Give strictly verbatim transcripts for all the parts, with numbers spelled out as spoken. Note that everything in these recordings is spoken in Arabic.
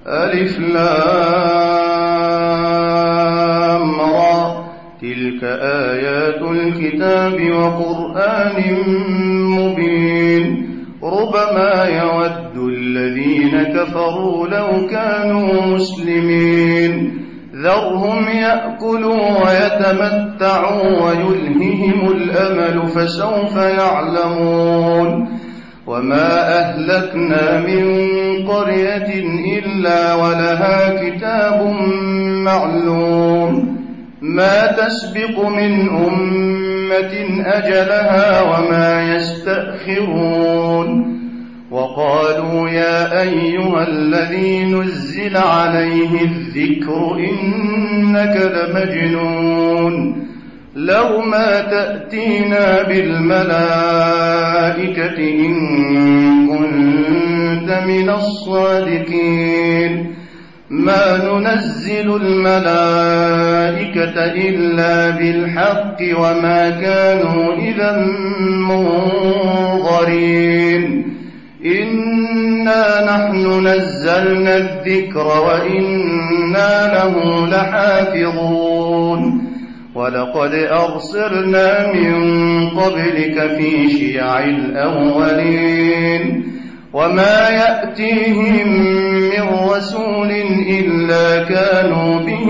ألف لام را تلك آيات الكتاب وقرآن مبين ربما يود الذين كفروا لو كانوا مسلمين ذرهم يأكلوا ويتمتعوا ويلههم الأمل فسوف يعلمون وما أهلكنا من قرية إلا ولها كتاب معلوم ما تسبق من أمة أجلها وما يستأخرون وقالوا يا أيها الذي نزل عليه الذكر إنك لمجنون لو ما تأتينا بالملائكة إن كنت من الصادقين ما ننزل الملائكة إلا بالحق وما كانوا إذا منظرين إنا نحن نزلنا الذكر وإنا له لحافظون ولقد أرسلنا من قبلك في شيع الأولين وما يأتيهم من رسول إلا كانوا به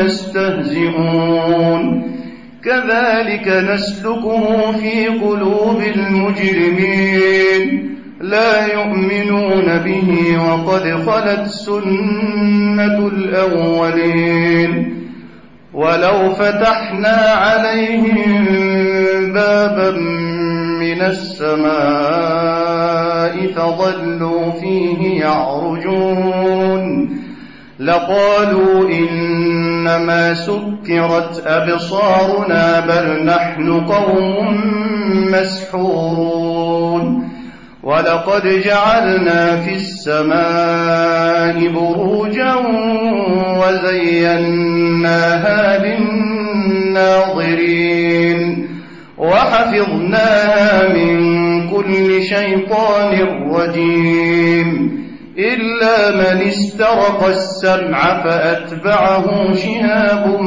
يستهزئون كذلك نسلكه في قلوب المجرمين لا يؤمنون به وقد خلت سنة الأولين ولو فتحنا عليهم بابا من السماء فظلوا فيه يعرجون لقالوا إنما سكرت أبصارنا بل نحن قوم مسحورون ولقد جعلنا في السماء بروجا وزيناها للناظرين وحفظناها من كل شيطان رجيم إلا من استرق السمع فأتبعه شهاب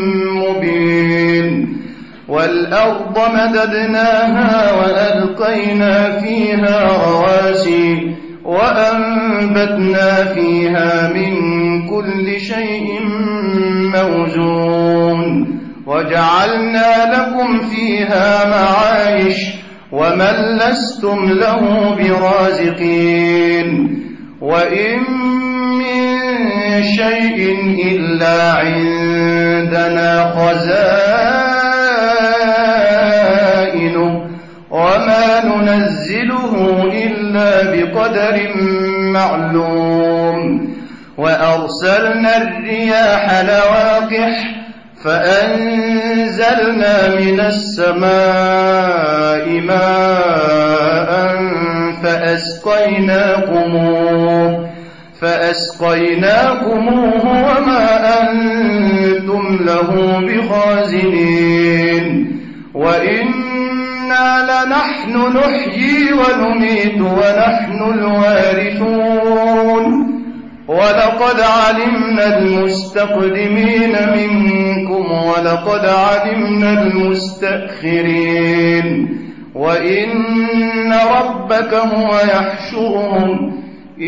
مبين والأرض مددناها وألقينا فيها رواسي وأنبتنا فيها من كل شيء موزون وجعلنا لكم فيها معايش ومن لستم له برازقين وإن من شيء إلا عندنا خزائنه وما ننزله إلا بقدر معلوم وأرسلنا الرياح لواقح فأنزلنا من السماء ماء فأسقيناكموه فأسقيناكموه وما أنتم له بخازنين وإنا لنحن نحيي ونميت ونحن الوارثون ولقد علمنا المستقدمين منكم ولقد علمنا المستأخرين وإن ربك هو يحشرهم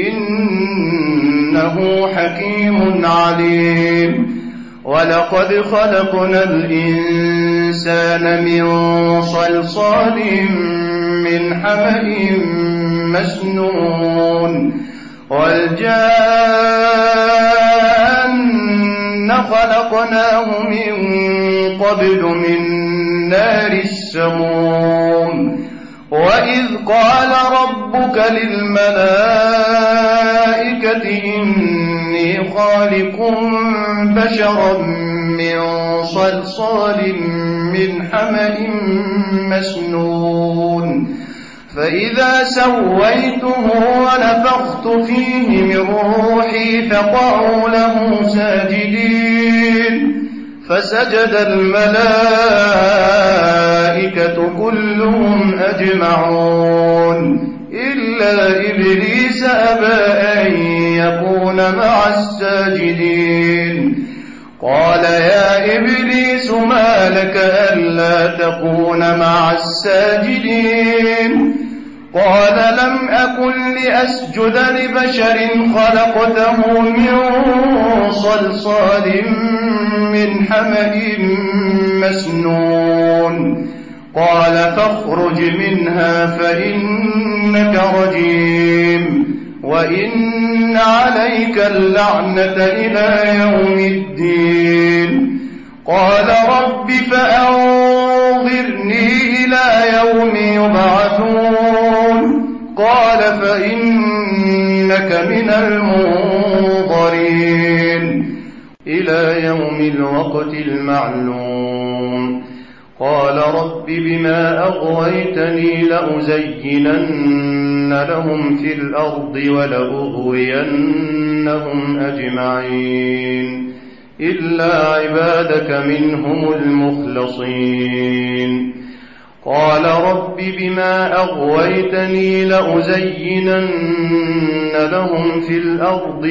إنه حكيم عليم ولقد خلقنا الإنسان من صلصال من حمأ مسنون والجان خلقناه من قبل من نار السموم وإذ قال ربك للملائكة إني خالق بشرا من صلصال من حمأ مسنون فإذا سويته ونفخت فيه من روحي فقعوا له ساجدين فسجد الملائكة كلهم أجمعون إلا إبليس أبى أن يكون مع الساجدين قال يا إبليس ما لك ألا تكون مع الساجدين قال لم أكن لأسجد لبشر خلقته من صلصال من حمأ مسنون قال فاخرج منها فإنك رجيم وإن عليك اللعنة إلى يوم الدين قال رب فأنظرني إلى يوم يبعثون قال فإنك من المنظرين إلى يوم الوقت المعلوم قال رب بما أغويتني لأزينن لهم في الأرض ولأغوينهم أجمعين إلا عبادك منهم المخلصين قال رب بما أغويتني لأزينن لهم في الأرض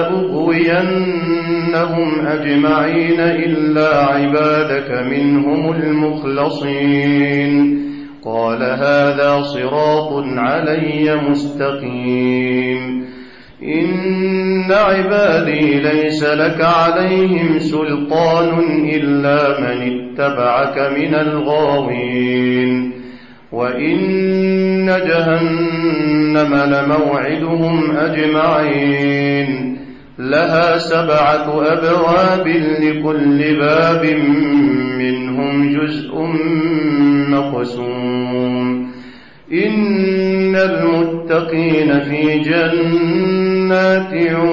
ولأغوينهم أجمعين إلا عبادك منهم المخلصين قال هذا صراط علي مستقيم إن عبادي ليس لك عليهم سلطان إلا من اتبعك من الغاوين وإن جهنم لموعدهم أجمعين لها سبعة أبواب لكل باب منهم جزء مقسوم إن المتقين في جنات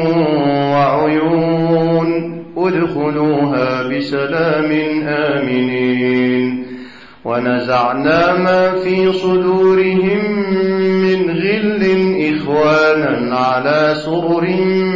وعيون ادخلوها بسلام آمنين ونزعنا ما في صدورهم من غل إخوانا على سرر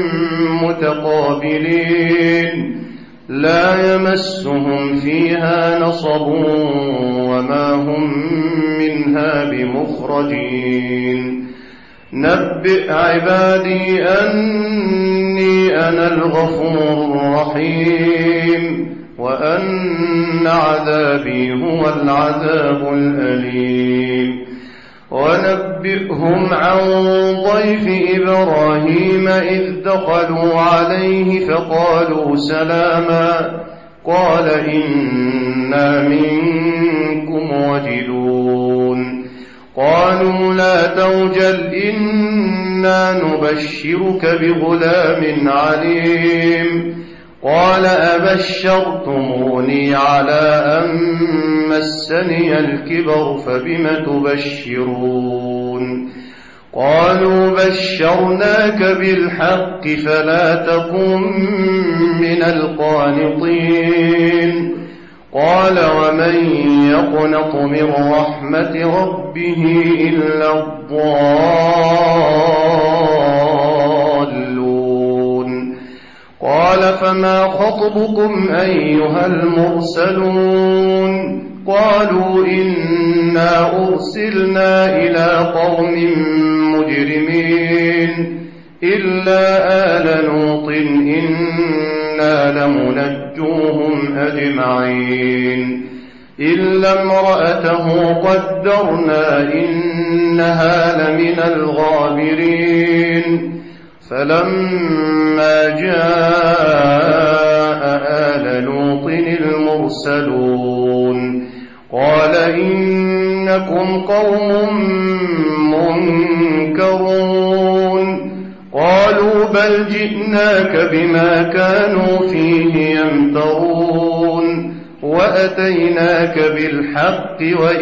متقابلين لا يمسهم فيها نصب وما هم منها بمخرجين نبئ عبادي أني أنا الغفور الرحيم وأن عذابي هو العذاب الأليم ونبئهم عن ضيف إبراهيم إذ دخلوا عليه فقالوا سلاما قال إنا منكم وجلون قالوا لا توجل إنا نبشرك بغلام عليم قال أبشرتموني على أن مسني الكبر فبم تبشرون قالوا بشرناك بالحق فلا تكن من القانطين قال ومن يقنط من رحمة ربه إلا الضالون قال فما خطبكم أيها المرسلون قالوا إنا أرسلنا إلى قوم مجرمين إلا آل لوط إنا لمنجوهم أجمعين إلا امرأته قدرنا إنها لمن الغابرين فلما جاء آل لوط المرسلون قال إنكم قوم منكرون قالوا بل جئناك بما كانوا فيه يمترون وأتيناك بالحق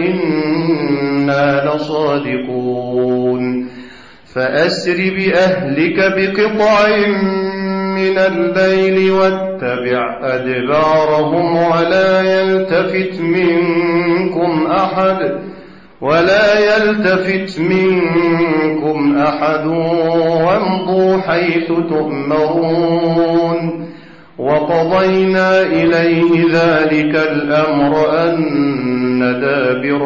وإنا لصادقون فأسر بأهلك بقطع من الليل واتبع أدبارهم ولا يلتفت منكم أحد ولا يلتفت منكم أحد وامضوا حيث تؤمرون وقضينا إليه ذلك الأمر أن دابر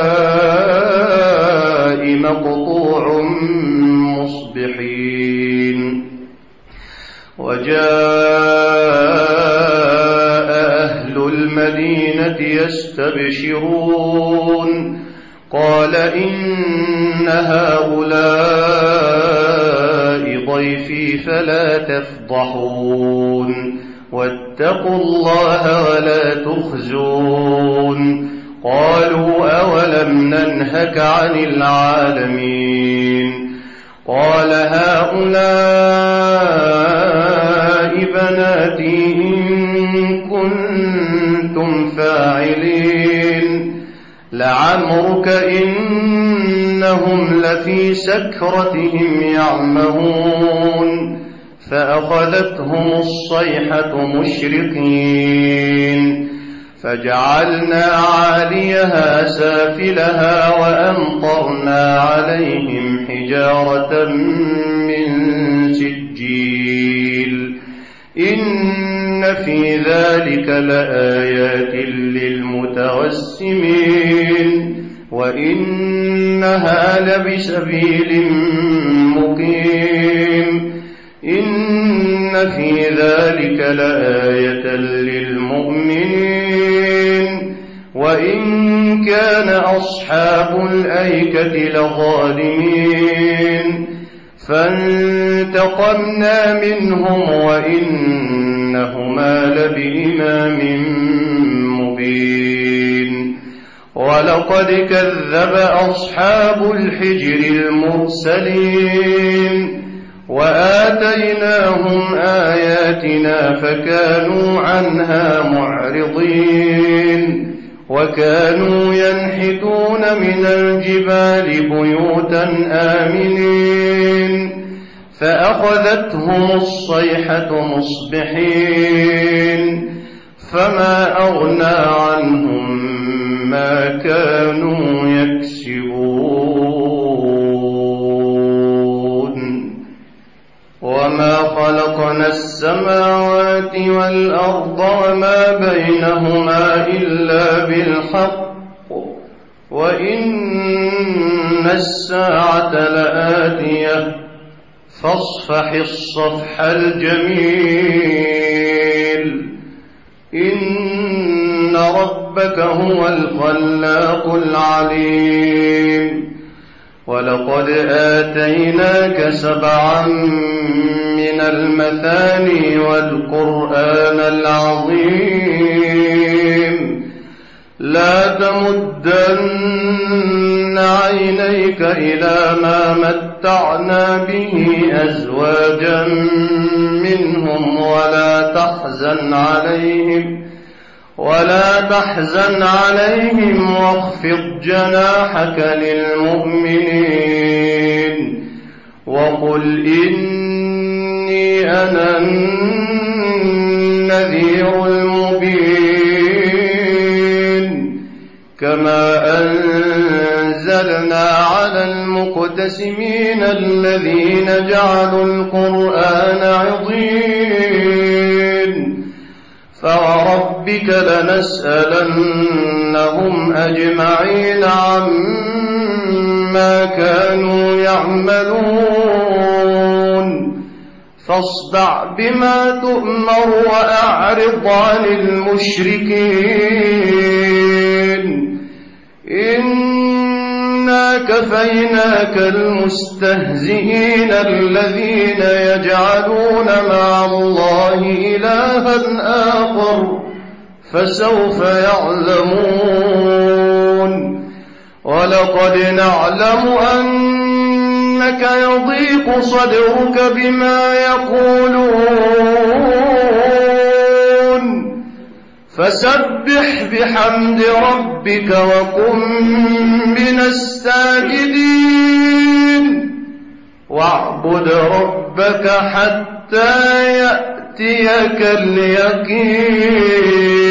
هؤلاء مقطوع مصبحين وجاء أهل المدينة يستبشرون قال إن هؤلاء ضيفي فلا تفضحون واتقوا الله ولا تخزون قالوا أولم ننهك عن العالمين قال هؤلاء بناتي إن كنتم فاعلين لعمرك إنهم لفي سكرتهم يعمهون فأخذتهم الصيحة مشرقين فجعلنا عاليها سافلها وأمطرنا عليهم حجارة من سجيل إن في ذلك لآيات للمتوسمين وإنها لبسبيل مقيم إن في ذلك لآية للمؤمنين وإن كان أصحاب الأيكة لظالمين فانتقمنا منهم وإنهما لبإمام مبين ولقد كذب أصحاب الحجر المرسلين وآتيناهم آياتنا فكانوا عنها معرضين وكانوا ينحتون من الجبال بيوتا آمنين فأخذتهم الصيحة مصبحين فما أغنى عنهم ما كانوا يكسبون وما خلقنا السماوات والأرض وما بينهما إلا بالحق وإن الساعة لآتية فاصفح الصفح الجميل إن ربك هو الخلاق العليم ولقد آتيناك سبعا من المثاني والقرآن العظيم لا تمدن عينيك إلى ما متعنا به أزواجا منهم ولا تحزن عليهم ولا تحزن عليهم واخفض جناحك للمؤمنين وقل إني أنا النذير المبين كما أنزلنا على المقتسمين الذين جعلوا القرآن عضين فوربك لنسألنهم أجمعين عما كانوا يعملون فاصدع بما تؤمر وأعرض عن المشركين إنا كفيناك المستهزئين الذين يجعلون مع الله إلها آخر فسوف يعلمون ولقد نعلم أنك يضيق صدرك بما يقولون فسبح بحمد ربك وكن من الساجدين واعبد ربك حتى يأتيك اليقين